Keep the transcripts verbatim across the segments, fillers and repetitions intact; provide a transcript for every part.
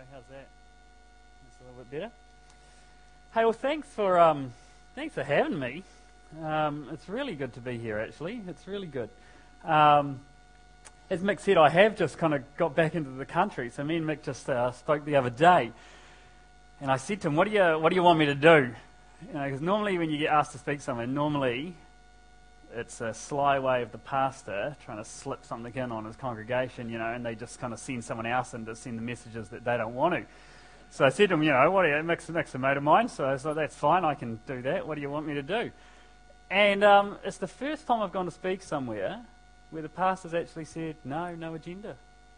How's that? That's a little bit better. Hey, well, thanks for um, thanks for having me. Um, it's really good to be here. Actually, it's really good. Um, as Mick said, I have just kind of got back into the country. So me and Mick just uh, spoke the other day, and I said to him, "What do you What do you want me to do?" You know, because normally when you get asked to speak somewhere, normally it's a sly way of the pastor trying to slip something in on his congregation, you know, and they just kind of send someone else in to send the messages that they don't want to. So I said to him, you know, what do you, Mick's, Mick's a mate of mine, so I was like, that's fine, I can do that. What do you want me to do? And um, it's the first time I've gone to speak somewhere where the pastor's actually said, no, no agenda.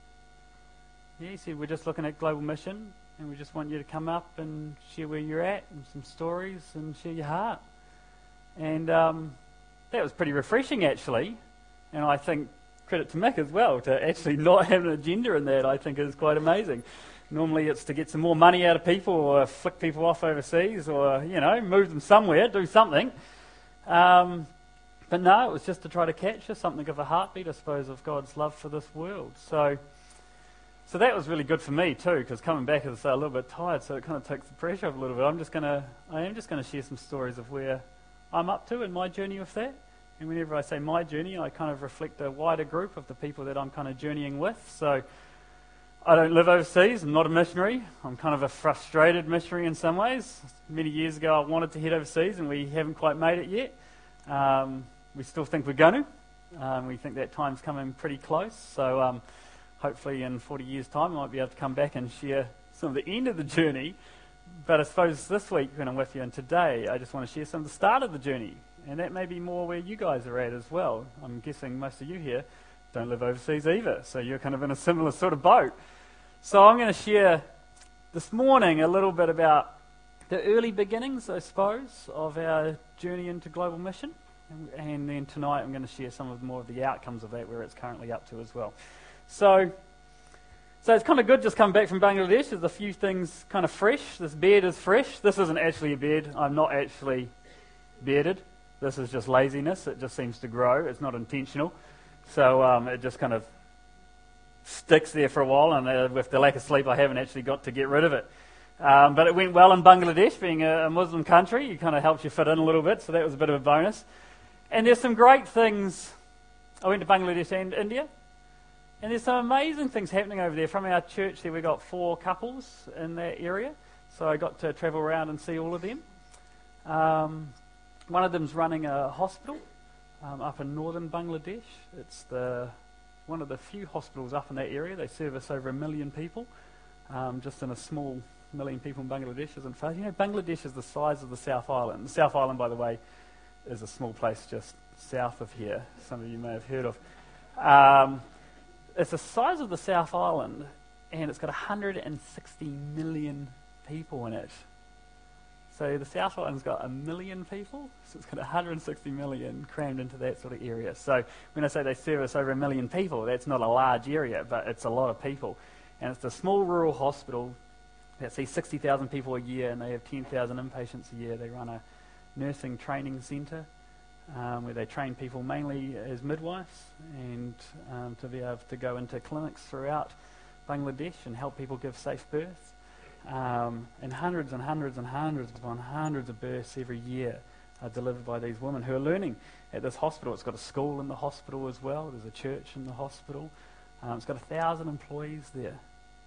Yeah, he said, we're just looking at global mission, and we just want you to come up and share where you're at, and some stories, and share your heart. And um, that was pretty refreshing, actually. And I think, credit to Mick as well, to actually not have an agenda in that, I think is quite amazing. Normally it's to get some more money out of people, or flick people off overseas, or, you know, move them somewhere, do something. Um, but no, it was just to try to capture something of a heartbeat, I suppose, of God's love for this world. So so that was really good for me too, because coming back is a little bit tired, so it kind of takes the pressure off a little bit. I'm just going to, I am just going to share some stories of where I'm up to in my journey with that. And whenever I say my journey, I kind of reflect a wider group of the people that I'm kind of journeying with. So I don't live overseas. I'm not a missionary. I'm kind of a frustrated missionary in some ways. Many years ago, I wanted to head overseas, and we haven't quite made it yet. Um, we still think we're going to. Um, we think that time's coming pretty close. So um, hopefully in forty years' time, I might be able to come back and share some of the end of the journey. But I suppose this week, when I'm with you, and today, I just want to share some of the start of the journey. And that may be more where you guys are at as well. I'm guessing most of you here don't live overseas either, so you're kind of in a similar sort of boat. So I'm going to share this morning a little bit about the early beginnings, I suppose, of our journey into global mission. And, and then tonight I'm going to share some of more of the outcomes of that, where it's currently up to as well. So, so it's kind of good just coming back from Bangladesh. There's a few things kind of fresh. This beard is fresh. This isn't actually a beard. I'm not actually bearded. This is just laziness. It just seems to grow. It's not intentional. So um, it just kind of sticks there for a while, and uh, with the lack of sleep, I haven't actually got to get rid of it. Um, but it went well in Bangladesh, being a, a Muslim country. It kind of helps you fit in a little bit, so that was a bit of a bonus. And there's some great things. I went to Bangladesh and India, and there's some amazing things happening over there. From our church there, we got four couples in that area, so I got to travel around and see all of them. Um, One of them's running a hospital um, up in northern Bangladesh. It's the one of the few hospitals up in that area. They service over a million people, um, just in a small million people in Bangladesh isn't far. You know, Bangladesh is the size of the South Island. The South Island, by the way, is a small place just south of here. Some of you may have heard of. Um, it's the size of the South Island, and it's got one hundred sixty million people in it. So the South Island's got a million people, so it's got one hundred sixty million crammed into that sort of area. So when I say they service over a million people, that's not a large area, but it's a lot of people. And it's a small rural hospital that sees sixty thousand people a year, and they have ten thousand inpatients a year. They run a nursing training centre um, where they train people mainly as midwives, and um, to be able to go into clinics throughout Bangladesh and help people give safe births. Um, and hundreds and hundreds and hundreds upon hundreds of births every year are delivered by these women who are learning at this hospital. It's got a school in the hospital as well. There's a church in the hospital. Um, it's got a thousand employees there.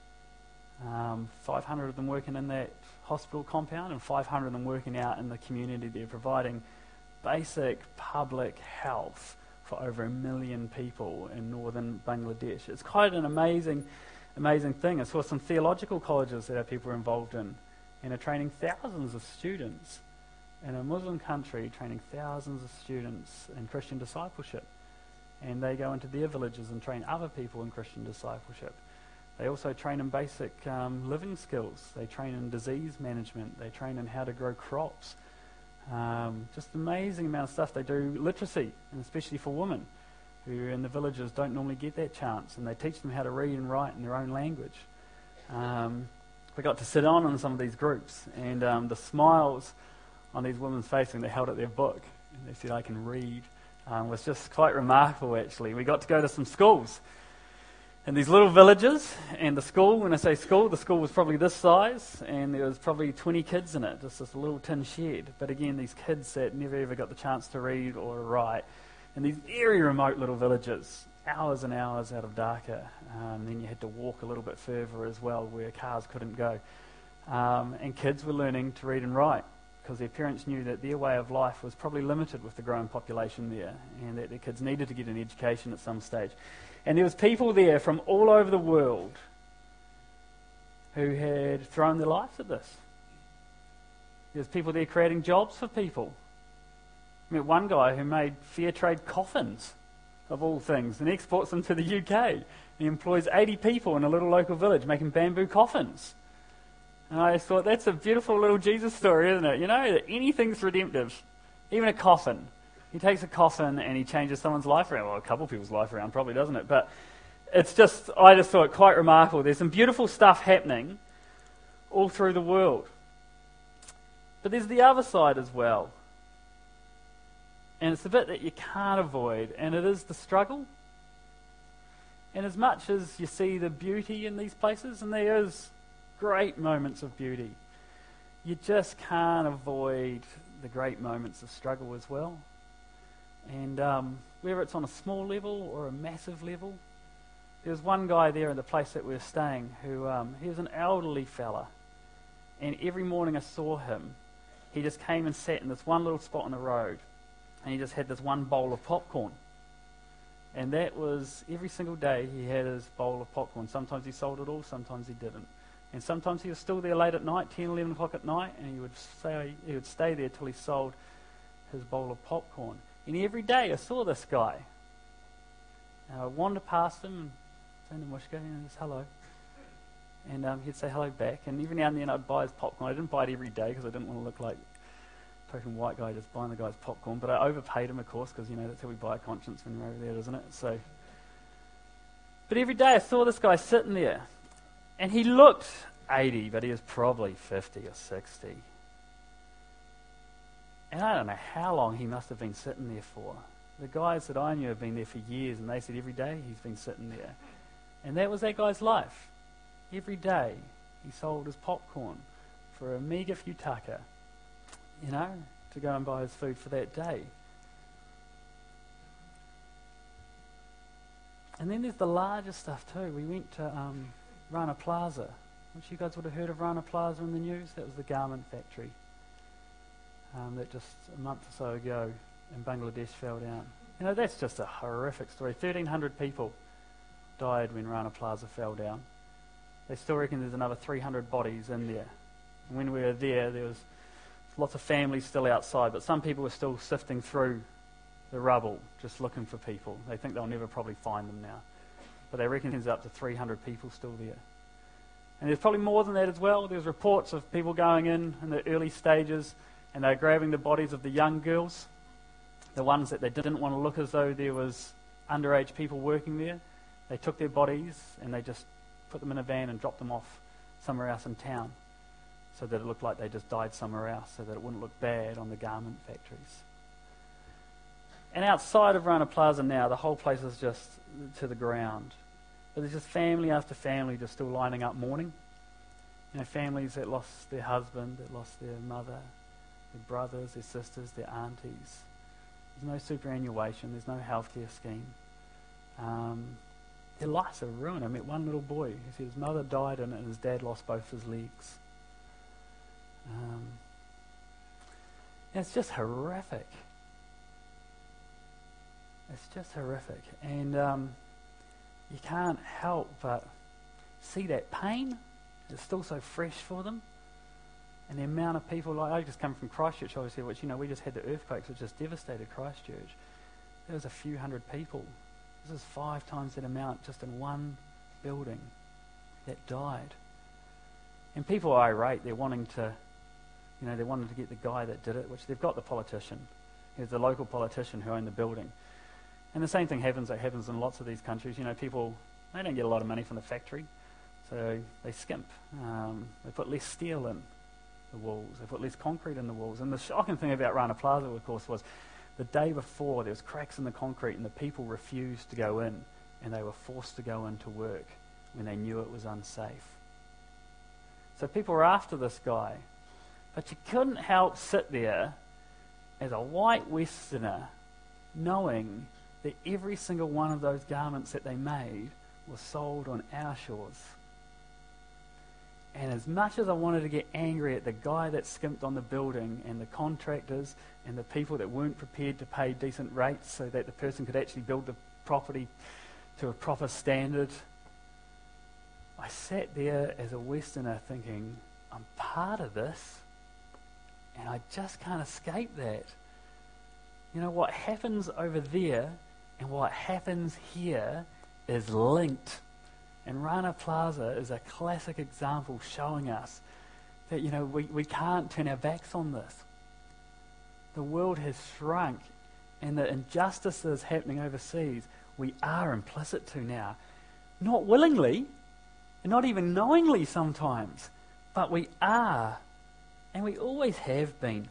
Um, five hundred of them working in that hospital compound, and five hundred of them working out in the community. They're providing basic public health for over a million people in northern Bangladesh. It's quite an amazing Amazing thing. It's for some theological colleges that our people are involved in, and are training thousands of students in a Muslim country, training thousands of students in Christian discipleship. And they go into their villages and train other people in Christian discipleship. They also train in basic um, living skills. They train in disease management. They train in how to grow crops. Um, just amazing amount of stuff. They do literacy, and especially for women who in the villages don't normally get that chance, and they teach them how to read and write in their own language. Um, we got to sit on in some of these groups, and um, the smiles on these women's faces when they held up their book and they said, I can read, um, was just quite remarkable, actually. We got to go to some schools, And these little villages, and the school, when I say school, the school was probably this size, and there was probably twenty kids in it, just this little tin shed. But again, these kids that never ever got the chance to read or write, in these very remote little villages, hours and hours out of Dhaka. Um, then you had to walk a little bit further as well, where cars couldn't go. Um, and kids were learning to read and write, because their parents knew that their way of life was probably limited with the growing population there, and that their kids needed to get an education at some stage. And there was people there from all over the world who had thrown their lives at this. There was people there creating jobs for people. I met one guy who made fair trade coffins, of all things, and exports them to the U K. He employs eighty people in a little local village making bamboo coffins. And I just thought, that's a beautiful little Jesus story, isn't it? You know, that anything's redemptive, even a coffin. He takes a coffin and he changes someone's life around. Well, a couple of people's life around, probably, doesn't it? But it's just, I just thought, quite remarkable. There's some beautiful stuff happening all through the world. But there's the other side as well. And it's the bit that you can't avoid, and it is the struggle. And as much as you see the beauty in these places, and there is great moments of beauty, you just can't avoid the great moments of struggle as well. And um, whether it's on a small level or a massive level, there was one guy there in the place that we were staying who, um, he was an elderly fella. And every morning I saw him, he just came and sat in this one little spot on the road, and he just had this one bowl of popcorn. And that was, every single day he had his bowl of popcorn. Sometimes he sold it all, sometimes he didn't. And sometimes he was still there late at night, ten, eleven o'clock at night, and he would stay, he would stay there till he sold his bowl of popcorn. And every day I saw this guy. And I would wander past him and say Namushka, and just hello. And um, he'd say hello back. And every now and then I'd buy his popcorn. I didn't buy it every day because I didn't want to look like a token white guy just buying the guy's popcorn. But I overpaid him, of course, because, you know, that's how we buy a conscience when you're over there, isn't it? So, but every day I saw this guy sitting there. And he looked eighty, but he was probably fifty or sixty. And I don't know how long he must have been sitting there for. The guys that I knew have been there for years, and they said every day he's been sitting there. And that was that guy's life. Every day he sold his popcorn for a meagre few taka, you know, to go and buy his food for that day. And then there's the larger stuff too. We went to um, Rana Plaza, which you guys would have heard of Rana Plaza in the news. That was the garment factory um, that just a month or so ago in Bangladesh fell down. You know, that's just a horrific story. thirteen hundred people died when Rana Plaza fell down. They still reckon there's another three hundred bodies in there. And when we were there, there was lots of families still outside, but some people were still sifting through the rubble, just looking for people. They think they'll never probably find them now. But they reckon there's up to three hundred people still there. And there's probably more than that as well. There's reports of people going in in the early stages, and they're grabbing the bodies of the young girls, the ones that they didn't want to look as though there was underage people working there. They took their bodies and they just put them in a van and dropped them off somewhere else in town, so that it looked like they just died somewhere else, so that it wouldn't look bad on the garment factories. And outside of Rana Plaza now, the whole place is just to the ground. But there's just family after family just still lining up mourning. You know, families that lost their husband, that lost their mother, their brothers, their sisters, their aunties. There's no superannuation, there's no healthcare scheme. Um, their lives are ruined. I met one little boy who said his mother died in it and his dad lost both his legs. Um, and it's just horrific. It's just horrific. And um, you can't help but see that pain. It's still so fresh for them. And the amount of people, like I just come from Christchurch, obviously, which, you know, we just had the earthquakes which just devastated Christchurch. There was a few hundred people. This is five times that amount just in one building that died. And people are irate. They're wanting to, you know, they're wanting to get the guy that did it, which they've got the politician. He's the local politician who owned the building. And the same thing happens that happens in lots of these countries. You know, people, they don't get a lot of money from the factory, so they skimp. Um, they put less steel in the walls. They put less concrete in the walls. And the shocking thing about Rana Plaza, of course, was the day before there was cracks in the concrete and the people refused to go in and they were forced to go into work when they knew it was unsafe. So people were after this guy, but you couldn't help sit there as a white Westerner knowing that every single one of those garments that they made was sold on our shores. And as much as I wanted to get angry at the guy that skimped on the building and the contractors and the people that weren't prepared to pay decent rates so that the person could actually build the property to a proper standard, I sat there as a Westerner thinking, I'm part of this and I just can't escape that. You know, what happens over there and what happens here is linked. And Rana Plaza is a classic example showing us that, you know, we, we can't turn our backs on this. The world has shrunk, and the injustices happening overseas, we are implicit to now. Not willingly, and not even knowingly sometimes, but we are, and we always have been.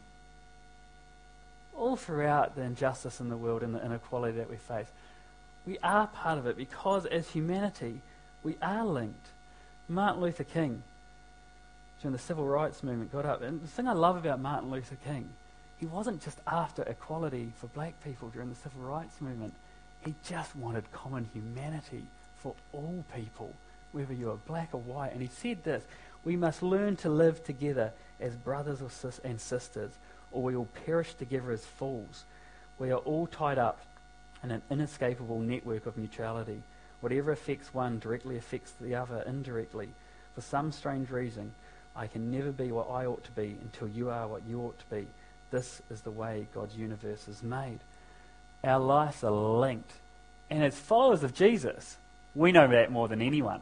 All throughout the injustice in the world and the inequality that we face, we are part of it because as humanity, we are linked. Martin Luther King, during the civil rights movement, got up. And the thing I love about Martin Luther King, he wasn't just after equality for black people during the civil rights movement. He just wanted common humanity for all people, whether you are black or white. And he said this, we must learn to live together as brothers or sis- and sisters, or we will perish together as fools. We are all tied up in an inescapable network of mutuality. Whatever affects one directly affects the other indirectly. For some strange reason, I can never be what I ought to be until you are what you ought to be. This is the way God's universe is made. Our lives are linked. And as followers of Jesus, we know that more than anyone.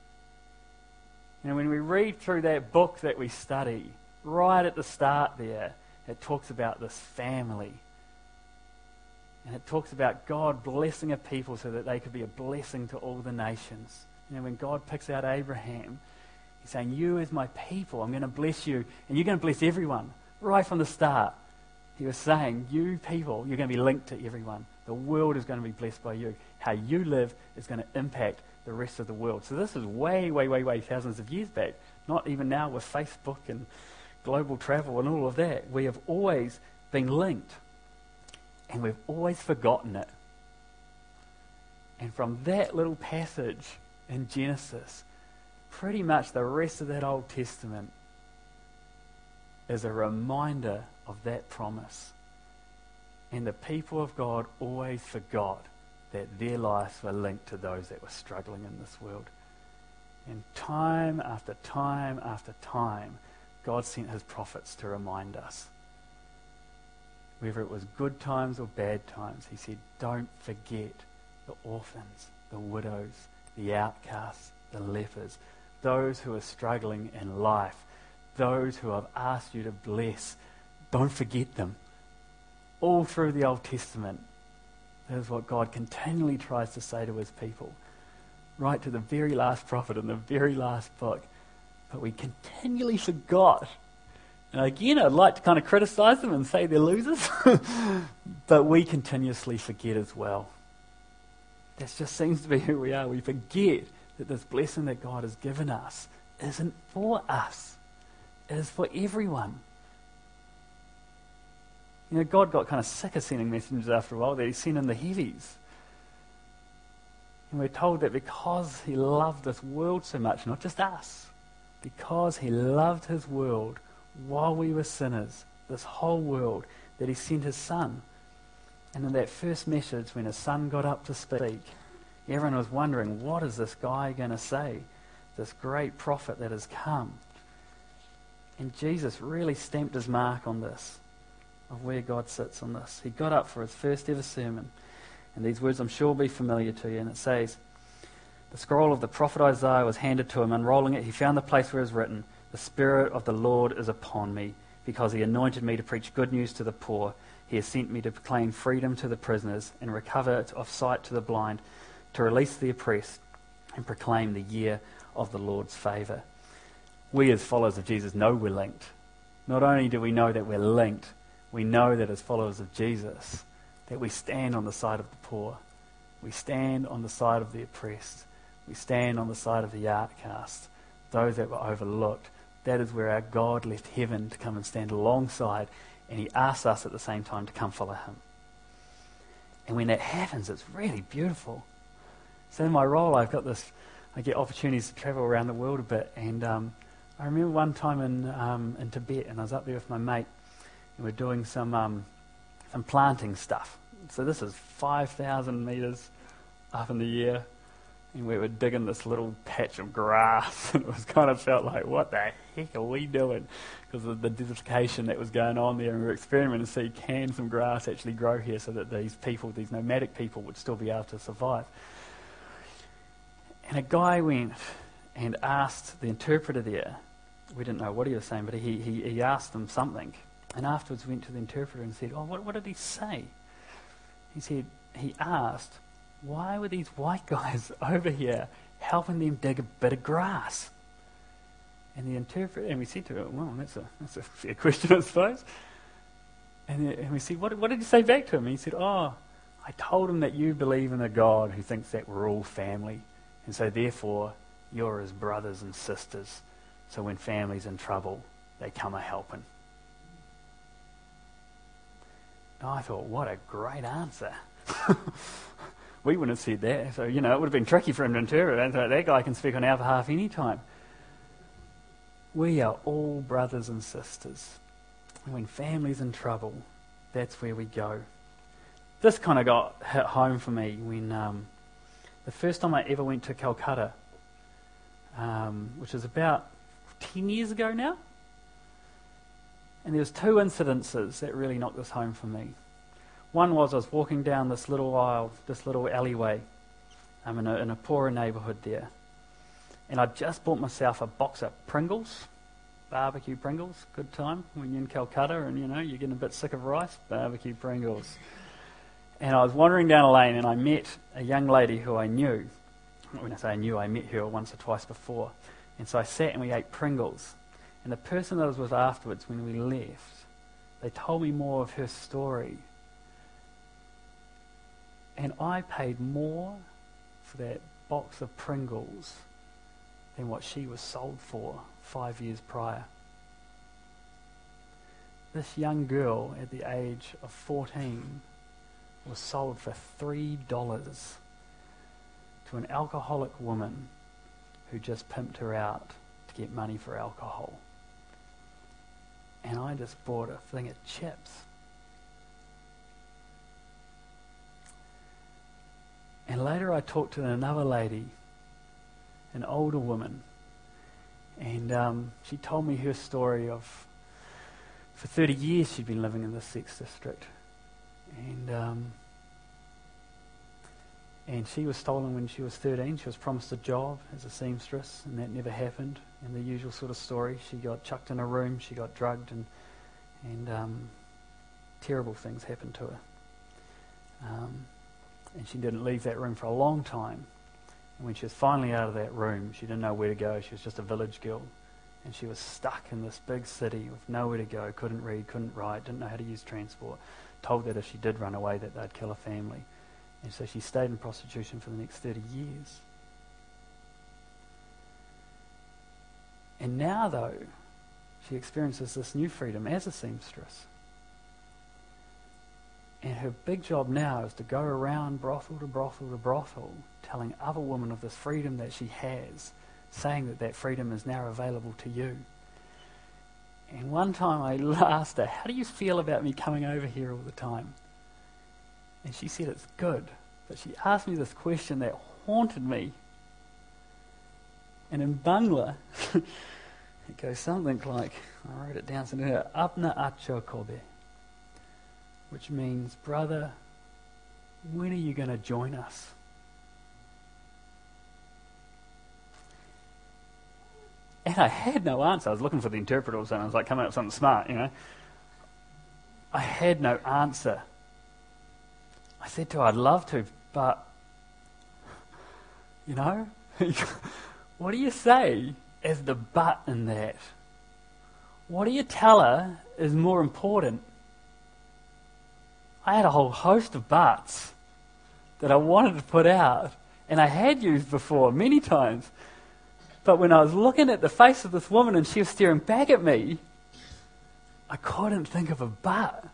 And when we read through that book that we study, right at the start there, it talks about this family. And it talks about God blessing a people so that they could be a blessing to all the nations. You know, when God picks out Abraham, he's saying, you as my people, I'm going to bless you, and you're going to bless everyone. Right from the start, he was saying, you people, you're going to be linked to everyone. The world is going to be blessed by you. How you live is going to impact the rest of the world. So this is way, way, way, way thousands of years back. Not even now with Facebook and global travel and all of that. We have always been linked. And we've always forgotten it. And from that little passage in Genesis, pretty much the rest of that Old Testament is a reminder of that promise. And the people of God always forgot that their lives were linked to those that were struggling in this world. And time after time after time, God sent his prophets to remind us. Whether it was good times or bad times, he said, don't forget the orphans, the widows, the outcasts, the lepers, those who are struggling in life, those who I've asked you to bless. Don't forget them. All through the Old Testament, that is what God continually tries to say to his people. Right to the very last prophet in the very last book. But we continually forgot. And again, I'd like to kind of criticize them and say they're losers. But we continuously forget as well. That just seems to be who we are. We forget that this blessing that God has given us isn't for us. It is for everyone. You know, God got kind of sick of sending messengers after a while that he sent in the heavies. And we're told that because he loved this world so much, not just us, because he loved his world while we were sinners, this whole world, that he sent his son. And in that first message, when his son got up to speak, everyone was wondering, what is this guy going to say? This great prophet that has come. And Jesus really stamped his mark on this, of where God sits on this. He got up for his first ever sermon, and these words I'm sure will be familiar to you, and it says, the scroll of the prophet Isaiah was handed to him. Unrolling it, he found the place where it is written, the Spirit of the Lord is upon me, because he anointed me to preach good news to the poor. He has sent me to proclaim freedom to the prisoners and recover of sight to the blind, to release the oppressed and proclaim the year of the Lord's favour. We as followers of Jesus know we're linked. Not only do we know that we're linked, we know that as followers of Jesus, that we stand on the side of the poor. We stand on the side of the oppressed. We stand on the side of the outcast, those that were overlooked. That is where our God left heaven to come and stand alongside, and he asks us at the same time to come follow him. And when that happens, it's really beautiful. So in my role, I've got this, I get opportunities to travel around the world a bit, and um, I remember one time in um, in Tibet, and I was up there with my mate, and we're doing some um, some planting stuff. So this is five thousand metres up in the air, and we were digging this little patch of grass, and it was kind of felt like, what the heck are we doing? Because of the desertification that was going on there, and we were experimenting to see, can some grass actually grow here so that these people, these nomadic people, would still be able to survive. And a guy went and asked the interpreter there, we didn't know what he was saying, but he, he, he asked them something, and afterwards went to the interpreter and said, oh, what, what did he say? He said, he asked, why were these white guys over here helping them dig a bit of grass? And the interpreter, and we said to him, well, that's a that's a fair question, I suppose. And, the, and we said, what, what did you say back to him? And he said, oh, I told him that you believe in a God who thinks that we're all family, and so therefore you're his brothers and sisters. So when family's in trouble, they come a helping. And I thought, what a great answer. We wouldn't have said that. So, you know, it would have been tricky for him to interpret. I thought, that guy can speak on our behalf any time. We are all brothers and sisters. When family's in trouble, that's where we go. This kind of got hit home for me when um, the first time I ever went to Calcutta, um, which is about ten years ago now. And there was two incidences that really knocked this home for me. One was I was walking down this little aisle, this little alleyway, um, in, a, in a poorer neighbourhood there. And I'd just bought myself a box of Pringles, barbecue Pringles, good time when you're in Calcutta and, you know, you're getting a bit sick of rice, barbecue Pringles. And I was wandering down a lane and I met a young lady who I knew. When I say I knew, I met her once or twice before. And so I sat and we ate Pringles. And the person that I was with afterwards, when we left, they told me more of her story. And I paid more for that box of Pringles than what she was sold for five years prior. This young girl at the age of fourteen was sold for three dollars to an alcoholic woman who just pimped her out to get money for alcohol. And I just bought a thing of chips. And later I talked to another lady, an older woman, and um, she told me her story of, for thirty years she'd been living in the Sex District. And um, and she was stolen when she was thirteen. She was promised a job as a seamstress, and that never happened. And the usual sort of story, she got chucked in a room, she got drugged, and and um, terrible things happened to her. Um, and she didn't leave that room for a long time. And when she was finally out of that room, she didn't know where to go. She was just a village girl. And she was stuck in this big city with nowhere to go, couldn't read, couldn't write, didn't know how to use transport, told that if she did run away that they'd kill her family. And so she stayed in prostitution for the next thirty years. And now, though, she experiences this new freedom as a seamstress. And her big job now is to go around brothel to brothel to brothel, telling other women of this freedom that she has, saying that that freedom is now available to you. And one time I asked her, how do you feel about me coming over here all the time? And she said it's good. But she asked me this question that haunted me. And in Bangla, it goes something like, I wrote it down somewhere, Apna Acho Kobe, which means, brother, when are you going to join us? And I had no answer. I was looking for the interpreter or something. I was like, coming up with something smart, you know. I had no answer. I said to her, I'd love to, but, you know, what do you say as the but in that? What do you tell her is more important? I had a whole host of buts that I wanted to put out, and I had used before many times. But when I was looking at the face of this woman and she was staring back at me, I couldn't think of a but.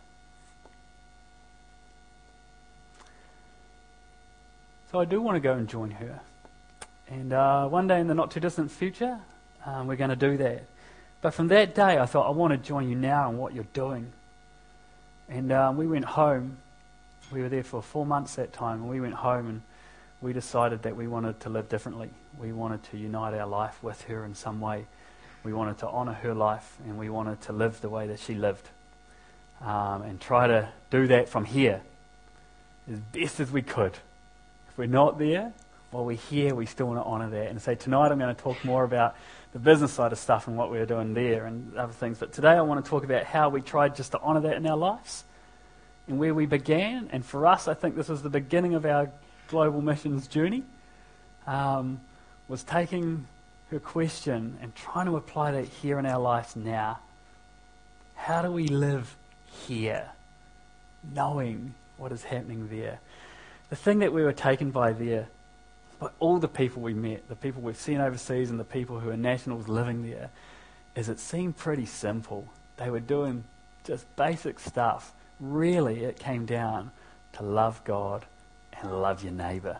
So I do want to go and join her. And uh, one day in the not too distant future, um, we're going to do that. But from that day, I thought, I want to join you now in what you're doing. And um, we went home. We were there for four months that time, and we went home and we decided that we wanted to live differently. We wanted to unite our life with her in some way. We wanted to honour her life, and we wanted to live the way that she lived. Um, and try to do that from here as best as we could. If we're not there, while we're here, we still want to honour that. And so tonight I'm going to talk more about the business side of stuff and what we were doing there and other things. But today I want to talk about how we tried just to honour that in our lives and where we began. And for us, I think this was the beginning of our global missions journey, um, was taking her question and trying to apply that here in our lives now. How do we live here, knowing what is happening there? The thing that we were taken by there, by all the people we met, the people we've seen overseas and the people who are nationals living there, is it seemed pretty simple. They were doing just basic stuff. Really, it came down to love God and love your neighbour.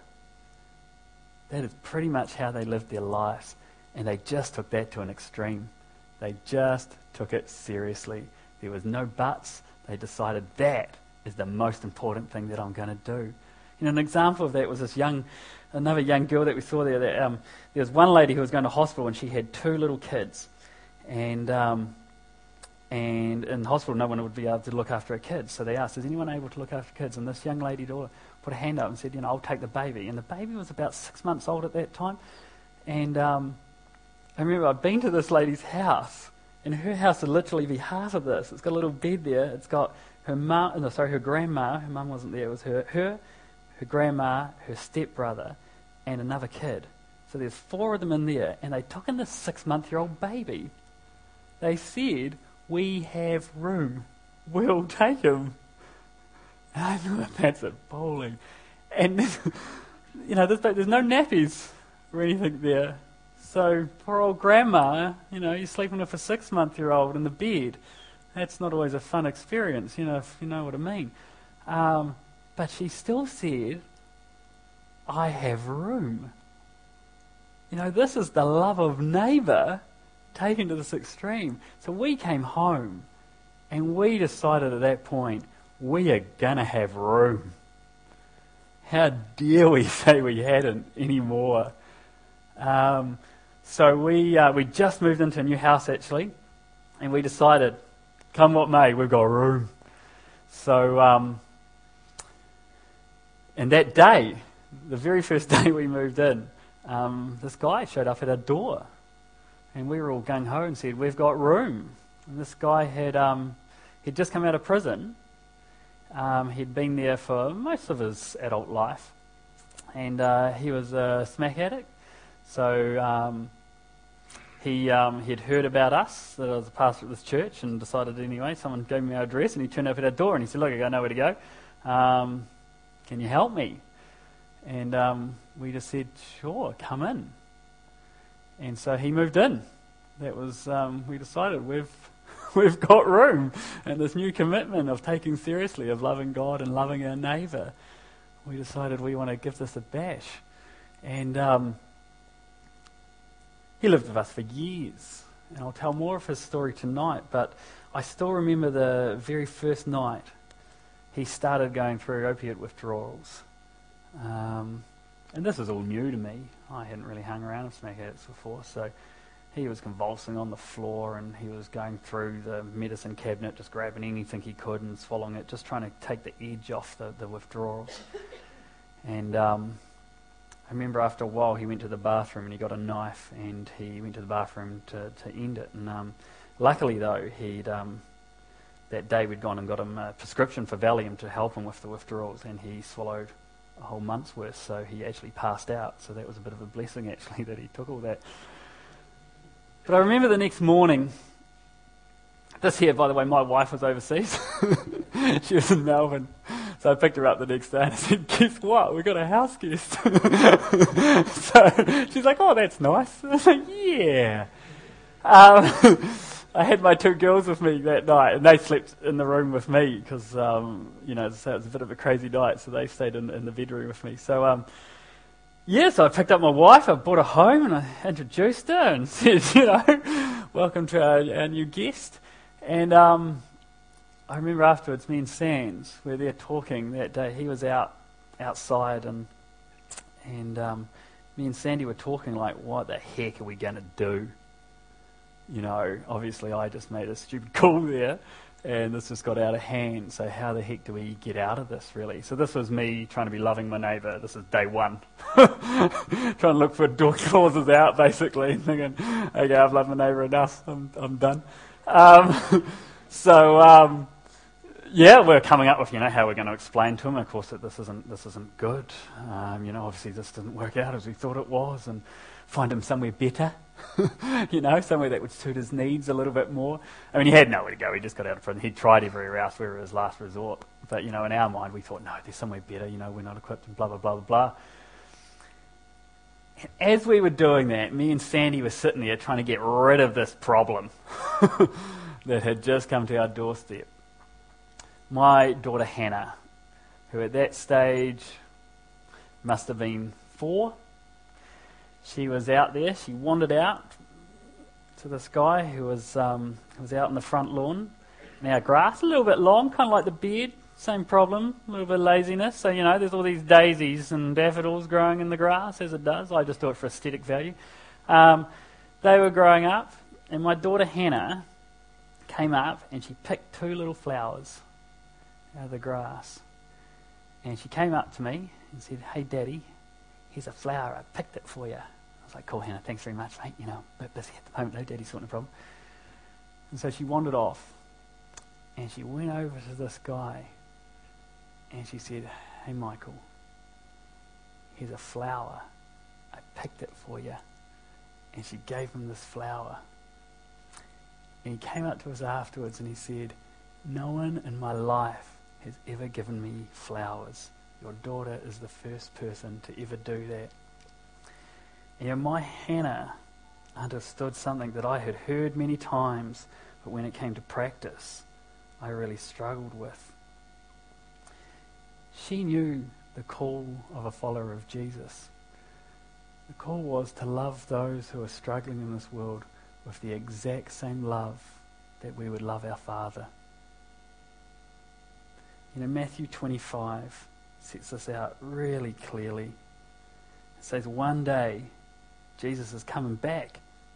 That is pretty much how they lived their lives. And they just took that to an extreme. They just took it seriously. There was no buts. They decided that is the most important thing that I'm going to do. You know, an example of that was this young, another young girl that we saw there. That, um, there was one lady who was going to hospital and she had two little kids. And um, and in hospital, no one would be able to look after her kids. So they asked, is anyone able to look after kids? And this young lady daughter put her hand up and said, you know, I'll take the baby. And the baby was about six months old at that time. And um, I remember I'd been to this lady's house, and her house would literally be half of this. It's got a little bed there. It's got her mum, no, sorry, her grandma. Her mum wasn't there. It was her, her, her grandma, her stepbrother, and another kid. So there's four of them in there, and they took in this six-month-year-old baby. They said, we have room. We'll take him. And I thought, that's appalling. And, you know, there's, there's no nappies or anything there. So poor old grandma, you know, you're sleeping with a six-month-year-old in the bed. That's not always a fun experience, you know, if you know what I mean. Um, but she still said, I have room. You know, this is the love of neighbour taken to this extreme. So we came home and we decided at that point, we are going to have room. How dare we say we hadn't anymore? Um, so we uh, we just moved into a new house actually, and we decided, come what may, we've got room. So, um, and that day, the very first day we moved in, um, this guy showed up at our door, and we were all gung-ho and said, we've got room. And this guy had um, he'd just come out of prison. Um, he'd been there for most of his adult life, and uh, he was a smack addict. So um, he um, he'd heard about us, that I was a pastor at this church, and decided anyway, someone gave me our address, and he turned up at our door and he said, look, I got nowhere to go. Um, can you help me? And um, we just said, sure, come in. And so he moved in. That was, um, we decided we've we've got room. And this new commitment of taking seriously, of loving God and loving our neighbour, we decided we want to give this a bash. And um, he lived with us for years. And I'll tell more of his story tonight, but I still remember the very first night he started going through opiate withdrawals. Um, and this was all new to me. I hadn't really hung around with smack addicts before, so he was convulsing on the floor and he was going through the medicine cabinet, just grabbing anything he could and swallowing it, just trying to take the edge off the, the withdrawals. And um, I remember after a while he went to the bathroom and he got a knife and he went to the bathroom to, to end it. And um, luckily though, he'd um, that day we'd gone and got him a prescription for Valium to help him with the withdrawals, and he swallowed a whole month's worth, so he actually passed out. So that was a bit of a blessing actually that he took all that. But I remember the next morning, this here, by the way, my wife was overseas. She was in Melbourne. So I picked her up the next day and I said, guess what? We got a house guest. So she's like, oh, that's nice. I was like, yeah. Um, I had my two girls with me that night, and they slept in the room with me because, um, you know, so it was a bit of a crazy night, so they stayed in, in the bedroom with me. So, um, yeah, so I picked up my wife, I brought her home, and I introduced her and said, you know, welcome to our, our new guest. And um, I remember afterwards, me and Sands were there talking that day. He was out outside, and and um, me and Sandy were talking like, what the heck are we going to do? You know, obviously I just made a stupid call there, and this just got out of hand, so how the heck do we get out of this, really? So this was me trying to be loving my neighbour. This is day one. Trying to look for door clauses out, basically, and thinking, okay, I've loved my neighbour enough, I'm, I'm done. Um, so, um, yeah, we're coming up with, you know, how we're going to explain to him, of course, that this isn't, this isn't good. Um, you know, obviously this didn't work out as we thought it was, and find him somewhere better. You know, somewhere that would suit his needs a little bit more. I mean, he had nowhere to go. He just got out of prison. He'd tried everywhere else. We were his last resort. But, you know, in our mind, we thought, no, there's somewhere better. You know, we're not equipped and blah, blah, blah, blah, blah. As we were doing that, me and Sandy were sitting there trying to get rid of this problem that had just come to our doorstep. My daughter, Hannah, who at that stage must have been four, she was out there. She wandered out to this guy who was um, who was out in the front lawn. Now, grass, a little bit long, kind of like the beard, same problem, a little bit of laziness. So, you know, there's all these daisies and daffodils growing in the grass, as it does. I just do it for aesthetic value. Um, they were growing up, and my daughter Hannah came up and she picked two little flowers out of the grass. And she came up to me and said, hey, Daddy, here's a flower, I picked it for you. I was like, cool, Hannah, thanks very much, mate. You know, a bit busy at the moment, no, Daddy's sorting a problem. And so she wandered off, and she went over to this guy, and she said, hey, Michael, here's a flower, I picked it for you. And she gave him this flower. And he came up to us afterwards, and he said, no one in my life has ever given me flowers. Your daughter is the first person to ever do that. And you know, my Hannah understood something that I had heard many times, but when it came to practice, I really struggled with. She knew the call of a follower of Jesus. The call was to love those who are struggling in this world with the exact same love that we would love our Father. You know, Matthew twenty-five sets this out really clearly. It says one day Jesus is coming back.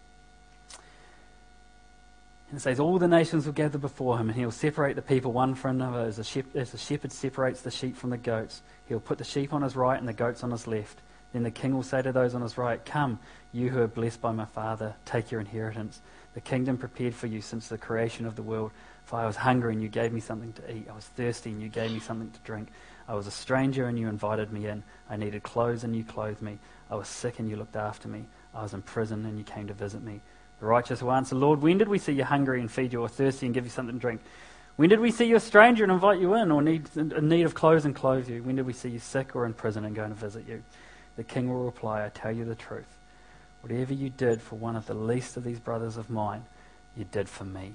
And it says all the nations will gather before him, and he'll separate the people one from another as a, shep- as a shepherd separates the sheep from the goats. He'll put the sheep on his right and the goats on his left. Then the king will say to those on his right, come, you who are blessed by my Father, take your inheritance, the kingdom prepared for you since the creation of the world. For I was hungry and you gave me something to eat. I was thirsty and you gave me something to drink. I was a stranger and you invited me in. I needed clothes and you clothed me. I was sick and you looked after me. I was in prison and you came to visit me. The righteous will answer, Lord, when did we see you hungry and feed you, or thirsty and give you something to drink? When did we see you a stranger and invite you in, or need, in need of clothes and clothe you? When did we see you sick or in prison and go to visit you? The king will reply, I tell you the truth. Whatever you did for one of the least of these brothers of mine, you did for me.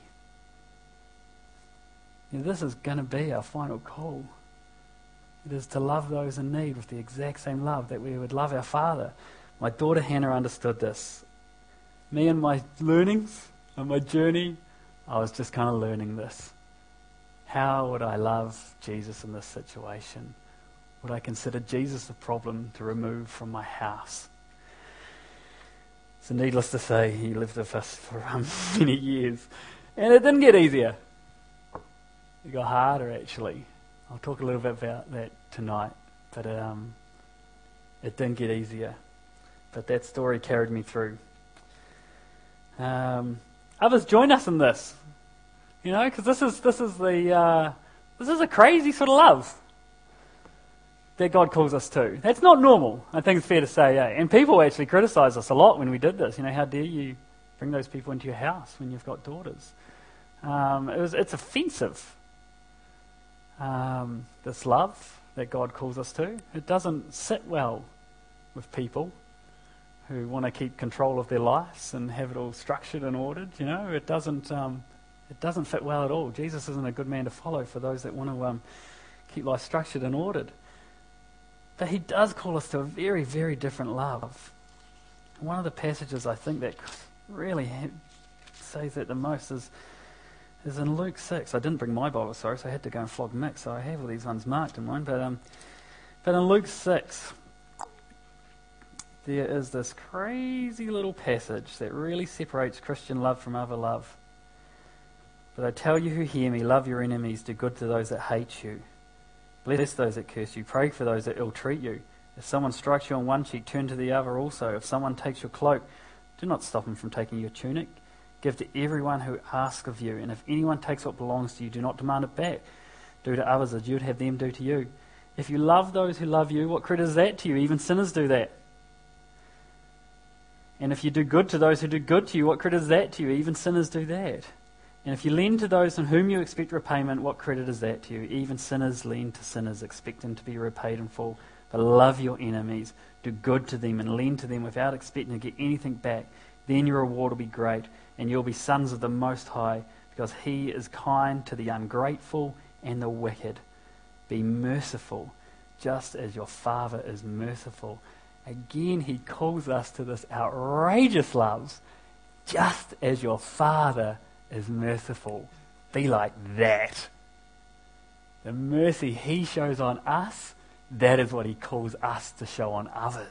You know, this is going to be our final call. It is to love those in need with the exact same love that we would love our Father. My daughter Hannah understood this. Me and my learnings and my journey, I was just kind of learning this. How would I love Jesus in this situation? Would I consider Jesus the problem to remove from my house? So needless to say, he lived with us for um, many years. And it didn't get easier. It got harder, actually. I'll talk a little bit about that tonight. But um, it didn't get easier. But that story carried me through. Um, others join us in this. You know, because this is this is the uh, this is a crazy sort of love that God calls us to. That's not normal, I think it's fair to say. Eh? And people actually criticise us a lot when we did this. You know, how dare you bring those people into your house when you've got daughters? Um, it was it's offensive. um, this love that God calls us to. It doesn't sit well with people who want to keep control of their lives and have it all structured and ordered. You know, it doesn't um, it doesn't fit well at all. Jesus isn't a good man to follow for those that want to um, keep life structured and ordered. But he does call us to a very, very different love. One of the passages I think that really ha- says that the most is is in Luke six. I didn't bring my Bible, sorry, so I had to go and flog Mick, so I have all these ones marked in mine. But um, but in Luke six, there is this crazy little passage that really separates Christian love from other love. But I tell you who hear me, love your enemies, do good to those that hate you. Bless those that curse you, pray for those that ill-treat you. If someone strikes you on one cheek, turn to the other also. If someone takes your cloak, do not stop him from taking your tunic. Give to everyone who asks of you, and if anyone takes what belongs to you, do not demand it back. Do to others as you would have them do to you. If you love those who love you, what credit is that to you? Even sinners do that. And if you do good to those who do good to you, what credit is that to you? Even sinners do that. And if you lend to those from whom you expect repayment, what credit is that to you? Even sinners lend to sinners, expecting to be repaid in full. But love your enemies, do good to them, and lend to them without expecting to get anything back. Then your reward will be great, and you'll be sons of the Most High, because he is kind to the ungrateful and the wicked. Be merciful, just as your Father is merciful. Again, he calls us to this outrageous love, just as your Father is merciful. Be like that. The mercy he shows on us, that is what he calls us to show on others.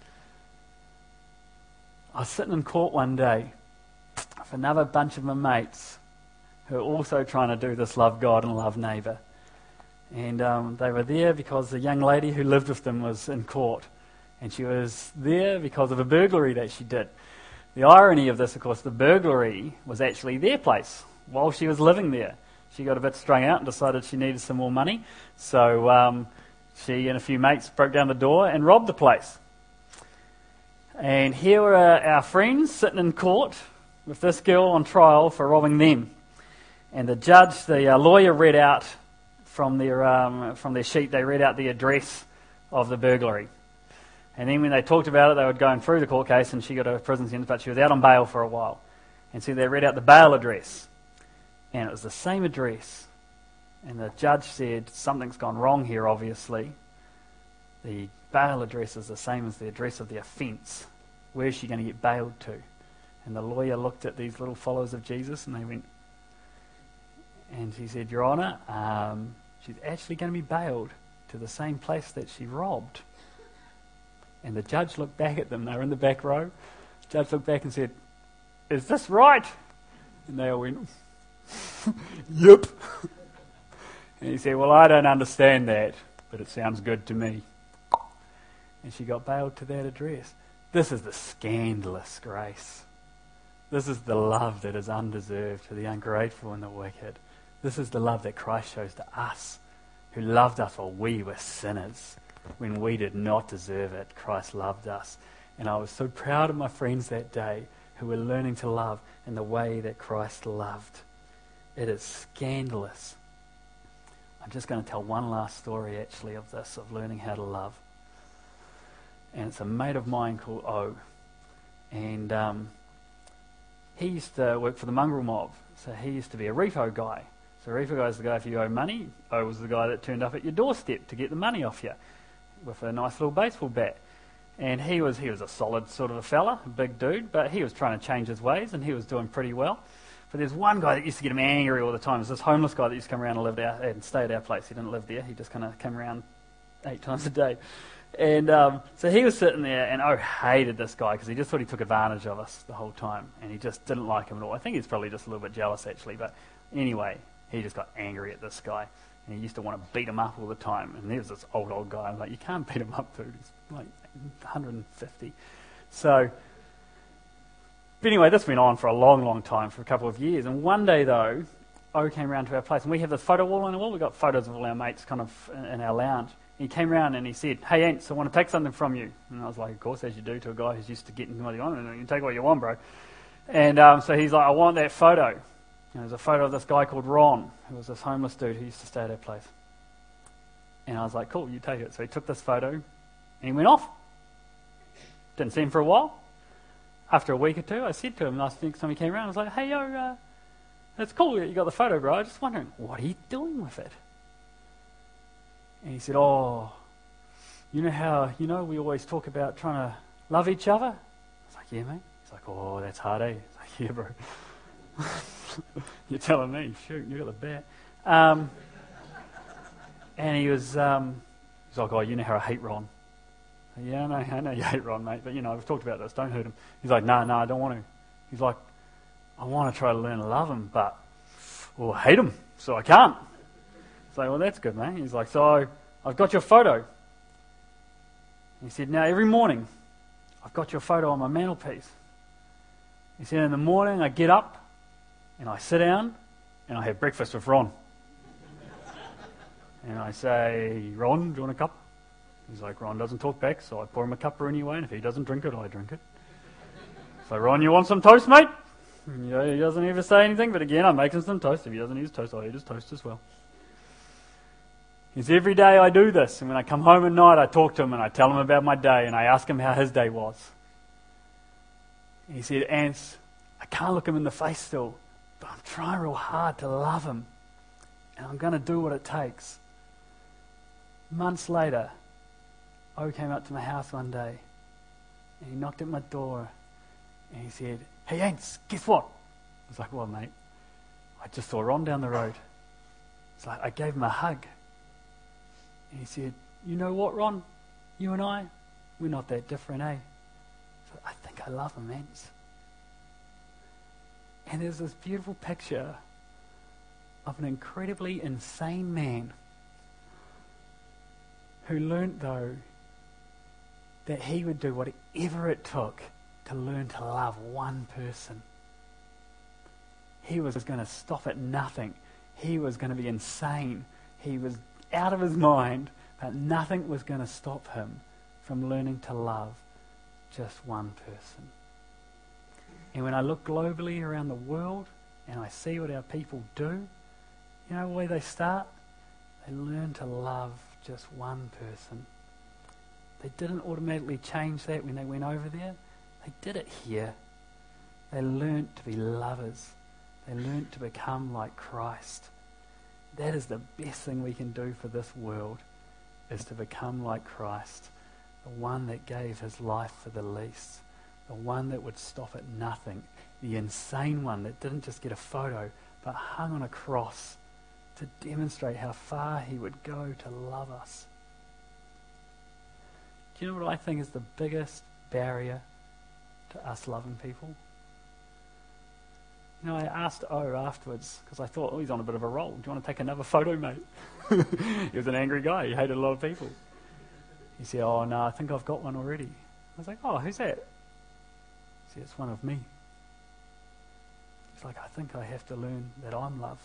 I was sitting in court one day with another bunch of my mates who are also trying to do this love God and love neighbour. And um, they were there because the young lady who lived with them was in court. And she was there because of a burglary that she did. The irony of this, of course, the burglary was actually their place while she was living there. She got a bit strung out and decided she needed some more money. So um, she and a few mates broke down the door and robbed the place. And here were our friends sitting in court with this girl on trial for robbing them. And the judge, the uh, lawyer, read out from their um, from their sheet, they read out the address of the burglary. And then when they talked about it, they were going through the court case, and she got a prison sentence, but she was out on bail for a while. And so they read out the bail address, and it was the same address. And the judge said, something's gone wrong here, obviously. The bail address is the same as the address of the offence. Where's she going to get bailed to? And the lawyer looked at these little followers of Jesus, and they went, and she said, Your Honour, um, she's actually going to be bailed to the same place that she robbed. And the judge looked back at them. They were in the back row. The judge looked back and said, Is this right? And they all went, Yep. And he said, Well, I don't understand that, but it sounds good to me. And she got bailed to that address. This is the scandalous grace. This is the love that is undeserved to the ungrateful and the wicked. This is the love that Christ shows to us, who loved us while we were sinners. When we did not deserve it, Christ loved us. And I was so proud of my friends that day who were learning to love in the way that Christ loved. It is scandalous. I'm just going to tell one last story actually of this, of learning how to love. And it's a mate of mine called O. And um, he used to work for the mongrel mob. So he used to be a repo guy. So a repo guy is the guy if you owe money. O was the guy that turned up at your doorstep to get the money off you with a nice little baseball bat. And he was he was a solid sort of a fella, a big dude, but he was trying to change his ways, and he was doing pretty well. But there's one guy that used to get him angry all the time. There's this homeless guy that used to come around and live there and stay at our place. He didn't live there. He just kind of came around eight times a day. And um, so he was sitting there, and O hated this guy because he just thought he took advantage of us the whole time, and he just didn't like him at all. I think he's probably just a little bit jealous, actually. But anyway, he just got angry at this guy, and he used to want to beat him up all the time. And there's this old, old guy. I'm like, you can't beat him up, dude. He's like one hundred fifty. So, but anyway, this went on for a long, long time, for a couple of years. And one day, though, O came round to our place, and we have this photo wall on the wall. We've got photos of all our mates kind of in, in our lounge. He came round and he said, "Hey, Ants, I want to take something from you." And I was like, of course, as you do to a guy who's used to getting what you want. And you can take what you want, bro. And um, so he's like, I want that photo. And there's a photo of this guy called Ron, who was this homeless dude who used to stay at our place. And I was like, cool, you take it. So he took this photo and he went off. Didn't see him for a while. After a week or two, I said to him, last next time he came around, I was like, hey, yo, uh, that's cool that you got the photo, bro. I was just wondering, what are you doing with it? And he said, oh, you know how, you know, we always talk about trying to love each other? I was like, yeah, mate. He's like, oh, that's hard, eh? I was like, yeah, bro. You're telling me, shoot, you got the bat. Um, and he was, um, he's like, oh, you know how I hate Ron. Yeah, I know, I know you hate Ron, mate, but you know, we've talked about this, don't hurt him. He's like, no, no, I don't want to. He's like, I want to try to learn to love him, but, well, I hate him, so I can't. It's like, well, that's good, mate. He's like, so, I've got your photo. He said, now, every morning, I've got your photo on my mantelpiece. He said, in the morning, I get up, and I sit down, and I have breakfast with Ron. And I say, Ron, do you want a cup? He's like, Ron doesn't talk back, so I pour him a cuppa anyway, and if he doesn't drink it, I drink it. So, Ron, you want some toast, mate? You know, he doesn't ever say anything, but again, I'm making some toast. If he doesn't eat his toast, I'll eat his toast as well. He says, every day I do this, and when I come home at night, I talk to him, and I tell him about my day, and I ask him how his day was. And he said, Ants, I can't look him in the face still, but I'm trying real hard to love him, and I'm going to do what it takes. Months later, O came up to my house one day, and he knocked at my door, and he said, hey, Ants, guess what? I was like, what, mate? I just saw Ron down the road. It's like, I gave him a hug. And he said, you know what, Ron? You and I, we're not that different, eh? So I think I love him, Ants. And there's this beautiful picture of an incredibly insane man who learnt, though, that he would do whatever it took to learn to love one person. He was going to stop at nothing. He was going to be insane. He was out of his mind, but nothing was going to stop him from learning to love just one person. And when I look globally around the world and I see what our people do, you know where they start? They learn to love just one person. They didn't automatically change that when they went over there. They did it here. They learnt to be lovers. They learnt to become like Christ. That is the best thing we can do for this world, is to become like Christ, the one that gave his life for the least, the one that would stop at nothing, the insane one that didn't just get a photo, but hung on a cross to demonstrate how far he would go to love us. Do you know what I think is the biggest barrier to us loving people? You know, I asked O afterwards, because I thought, oh, he's on a bit of a roll. Do you want to take another photo, mate? He was an angry guy. He hated a lot of people. He said, oh, no, I think I've got one already. I was like, oh, who's that? He said, it's one of me. He's like, I think I have to learn that I'm loved.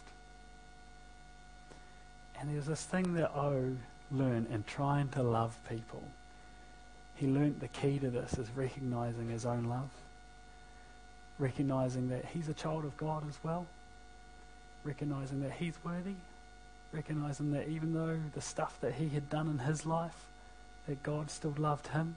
And there's this thing that O learned in trying to love people. He learnt the key to this is recognizing his own love. Recognizing that he's a child of God as well. Recognizing that he's worthy. Recognizing that even though the stuff that he had done in his life, that God still loved him.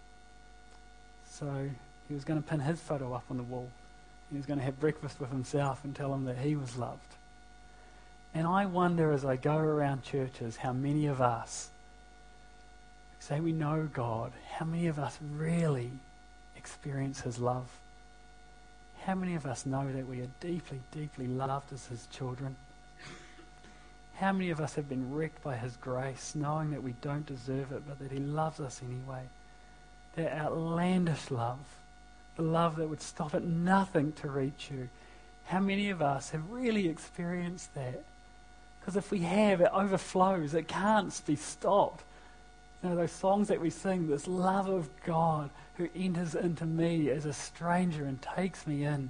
So he was going to pin his photo up on the wall. He was going to have breakfast with himself and tell him that he was loved. And I wonder, as I go around churches, how many of us say we know God, how many of us really experience his love? How many of us know that we are deeply, deeply loved as his children? How many of us have been wrecked by his grace, knowing that we don't deserve it, but that he loves us anyway? That outlandish love, the love that would stop at nothing to reach you. How many of us have really experienced that? Because if we have, it overflows. It can't be stopped. You know, those songs that we sing, this love of God who enters into me as a stranger and takes me in.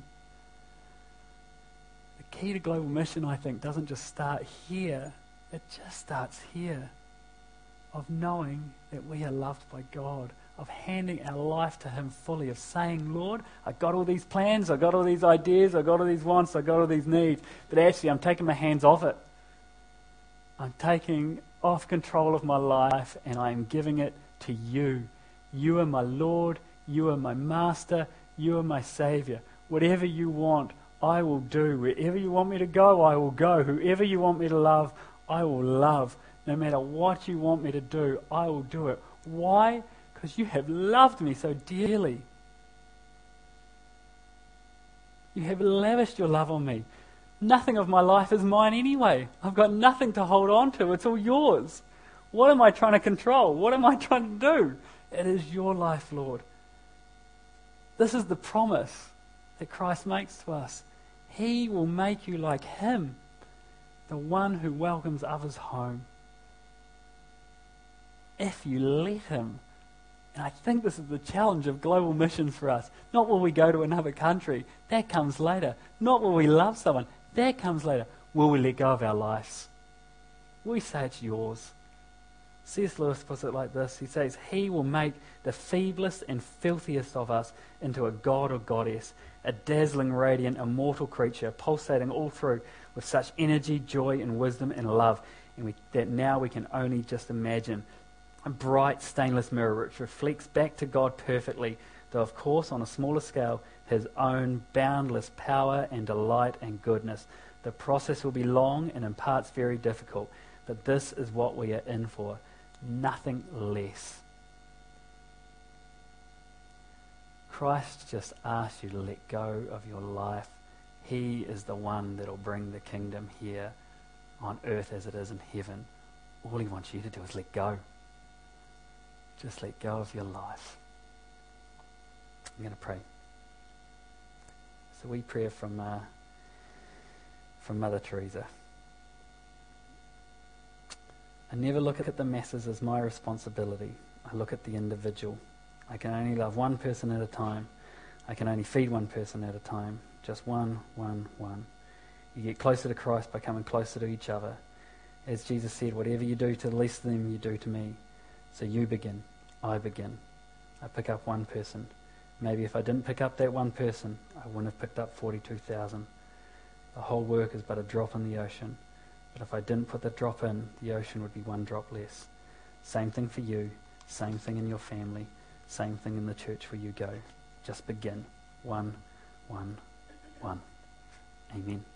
The key to global mission, I think, doesn't just start here. It just starts here. Of knowing that we are loved by God. Of handing our life to him fully. Of saying, Lord, I got all these plans, I got all these ideas, I got all these wants, I got all these needs. But actually I'm taking my hands off it. I'm taking off control of my life and I am giving it to you. You are my Lord. You are my Master. You are my Saviour. Whatever you want, I will do. Wherever you want me to go, I will go. Whoever you want me to love, I will love. No matter what you want me to do, I will do it. Why? Because you have loved me so dearly. You have lavished your love on me. Nothing of my life is mine anyway. I've got nothing to hold on to. It's all yours. What am I trying to control? What am I trying to do? It is your life, Lord. This is the promise that Christ makes to us. He will make you like him, the one who welcomes others home. If you let him. And I think this is the challenge of global missions for us. Not will we go to another country. That comes later. Not will we love someone. That comes later. Will we let go of our lives? Will we say it's yours? C S Lewis puts it like this. He says, he will make the feeblest and filthiest of us into a god or goddess, a dazzling, radiant, immortal creature, pulsating all through with such energy, joy, and wisdom and love, and we, that now we can only just imagine. A bright stainless mirror which reflects back to God perfectly, though of course on a smaller scale, his own boundless power and delight and goodness. The process will be long and in parts very difficult, but this is what we are in for. Nothing less. Christ just asks you to let go of your life. He is the one that will bring the kingdom here on earth as it is in heaven. All he wants you to do is let go. Just let go of your life. I'm going to pray. So we pray from uh, from Mother Teresa. I never look at the masses as my responsibility. I look at the individual. I can only love one person at a time. I can only feed one person at a time. Just one, one, one. You get closer to Christ by coming closer to each other. As Jesus said, whatever you do to the least of them, you do to me. So you begin. I begin. I pick up one person. Maybe if I didn't pick up that one person, I wouldn't have picked up forty-two thousand. The whole work is but a drop in the ocean. But if I didn't put the drop in, the ocean would be one drop less. Same thing for you. Same thing in your family. Same thing in the church where you go. Just begin. One, one, one. Amen.